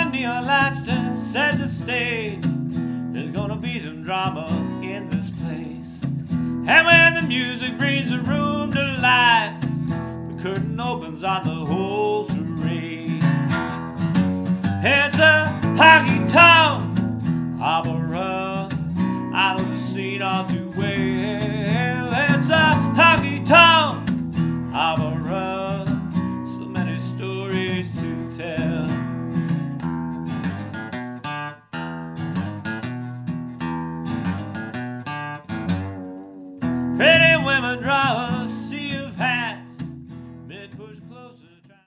neon lights to set the stage. There's gonna be some drama in this place. And when the music brings the room to life, the curtain opens on the whole surreal.